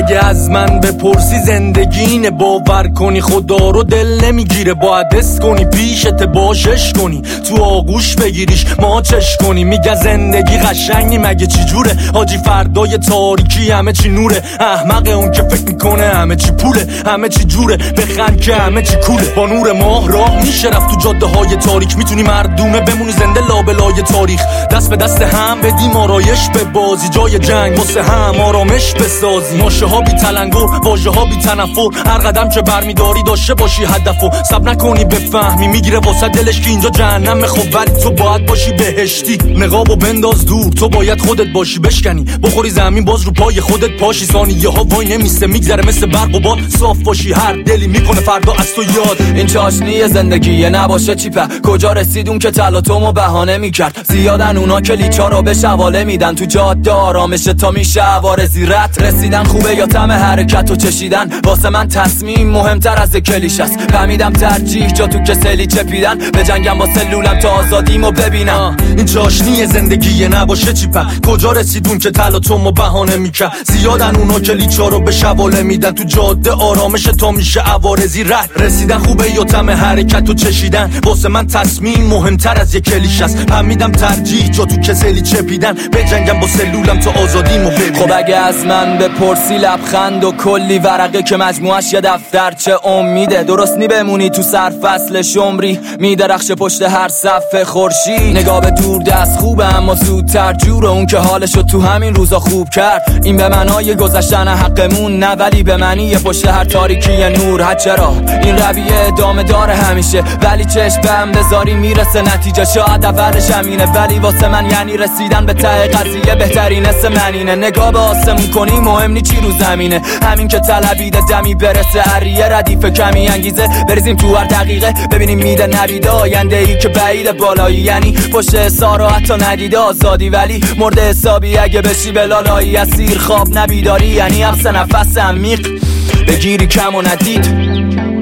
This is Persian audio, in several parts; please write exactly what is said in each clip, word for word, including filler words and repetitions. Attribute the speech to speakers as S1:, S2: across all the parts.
S1: اگه از من بپرسی زندگی اینه، باور کنی خدا رو دل نمیگیره، باید حس کنی پیشت باشش کنی، تو آغوش بگیریش ماچش کنی. میگه زندگی قشنگی مگه چی جوره، حاجی فردای تاریکی همه چی نوره، احمق اون که فکر میکنه همه چی پوله، همه چی جوره بخند که همه چی کوله. با نور ماه راه میشه رفت تو جاده های تاریک، میتونی مردونه بمونی زنده لابلای تاریخ، دست به دست هم بدیم آرایش به بازی، جای جنگ واسه هم آرامش بسازی. ماشه ها بی تلنگر، واژه ها بی تنفر، هر قدم که برمیداری داشته باشی هدفو، صبر نکنی بفهمی میگیره واسه دلش که اینجا جهنم، خب ولی تو باید باشی بهشتی. نقابو بنداز دور، تو باید خودت باشی بشکنی، بخوری زمین باز رو پای خودت پاشی، ثانیه ها وای نمیسته میگذره مثل برق و باد، صاف باشی هر دلی میکنه فردا از تو یاد.
S2: این چاشنی زندگیه نباشه چیپه، کجا رسیدون که تلاطمو بهانه میکرد، زیادن اونا که لیچا رو به شواله میدن، تو جاده آرامش تا میشه عوارضی رد رسیدن، خوبه یا طعم حرکت و چشیدن، واسه من تصمیم مهمتر از کلیش است، فهمیدم ترجیح جا تو کسلی چپیدن، به جنگم با سلولم تا آزادیمو ببینم.
S1: این چاشنی زندگیه نباشه چیپه، کجا رسیدون که تلاطمو بهانه میکرد، زیادن اونا که لیچا رو به شواله میدن، تو جاده آرامش تا میشه عوارضی رد رسیدن، خوبه یا طعم حرکت و چشیدن، واسه من تصمیم مهمتر از یک کلیش است، فهمیدم ترجیح جا تو کسلی چپیدن، به جنگم با سلولم تا آزادیمو ببینم.
S2: خب اگه از من بپرسی لبخند و کلی ورقه که مجموعش یه دفترچه امیده، درست نی بمونی تو سرفصل شمری، میدرخشه پشت هر صف خورشید، نگاه به دور دست خوبه اما زودتر جور اون که حالشو تو همین روزا خوب کرد، این به معنای گذشتن حقمون نه، ولی به معنی پشت هر تاریکی نور. ها چرا این رویه ادامه داره همیشه، ولی چشم بهم بذاری میرسه نتیجه، شاید اولش همینه ولی واسه من یعنی رسیدن به ته قضیه بهترین اسم منینه، نگاه به آسمون کنی مهم نی چی رو زمینه، همین که طلبیده دمی برسه عریه ردیف کمی انگیزه، بریزیم تو هر دقیقه ببینیم میده نبیده آینده ای که بعید بالایی، یعنی پشت احسار و حتی ندیده آزادی، ولی مرد حسابی اگه بشی بلالایی، اسیر خواب نبیداری یعنی حبس نفس عمیق بگیری کم و ندید.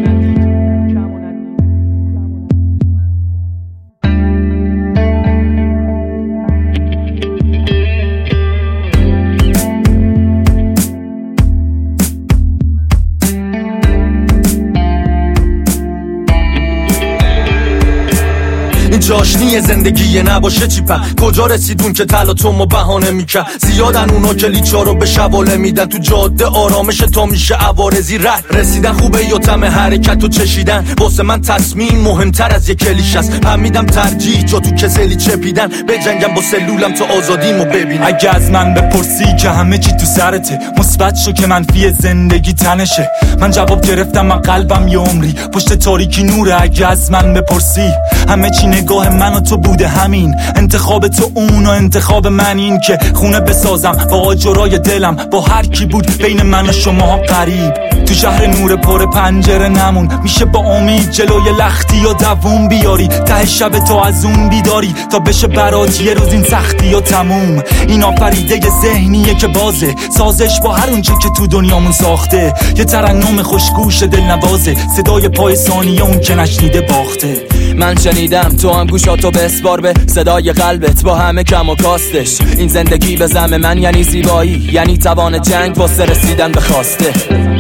S1: این چاشنی زندگیه نباشه چیپه، کجا رسیدون که تلاطمو بهانه میکرد، زیادن اونا که لیچا رو به شواله میدن، تو جاده آرامش تا میشه عوارضی رد رسیدن، خوبه یا طعم حرکت و چشیدن، واسه من تصمیم مهمتر از یک کلیش است، فهمیدم ترجیح جا تو کسلی چپیدن، به جنگم با سلولم تا آزادیمو ببینم.
S3: اگه از من بپرسی که همه چی تو سرته، مثبت شو که منفی زندگی تنشه، من جواب گرفتم من قلبم یه عمری پشت تاریکی نوره. اگه از من بپرسی همه چی نگاه من و تو بوده همین، انتخاب تو اون و انتخاب من این که خونه بسازم با آجرای دلم، با هر کی بود بین من و شما قریب، تو شهر نور پر پنجره نمون، میشه با امید جلوی لختی یا دووم بیاری، ته شب تو از اون بیداری تا بشه برات یه روز این سختی یا تموم. این آفریده ذهنیه که بازه سازش با هر اونچه که تو دنیامون ساخته، یه ترنم خوشگوش دلنوازه، صدای پای ثانیه اون که نشنیده باخته.
S2: من شنیدم تو هم گوشاتو بسپار به صدای قلبت با همه کم و کاستش، این زندگی به زعم من یعنی زیبایی، یعنی توان جنگ واسه رسیدن به خواسته.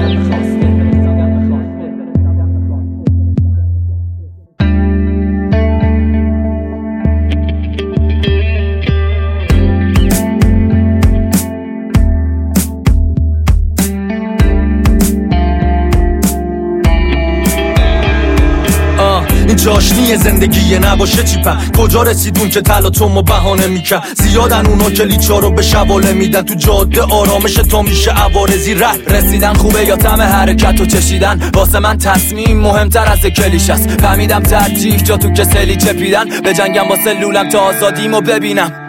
S1: این چاشنی زندگیه نباشه چیپه، کجا رسیدون که تلاطمو بهانه میکرد، زیادن اونا که لیچا رو به شواله میدن، تو جاده آرامش تا میشه عوارضی رد
S2: رسیدن، خوبه یا طعم حرکت و چشیدن، واسه من تصمیم مهمتر از کلیش است، فهمیدم ترجیح جا تو کسلی چپیدن، به جنگم با سلولم تا آزادیمو ببینم.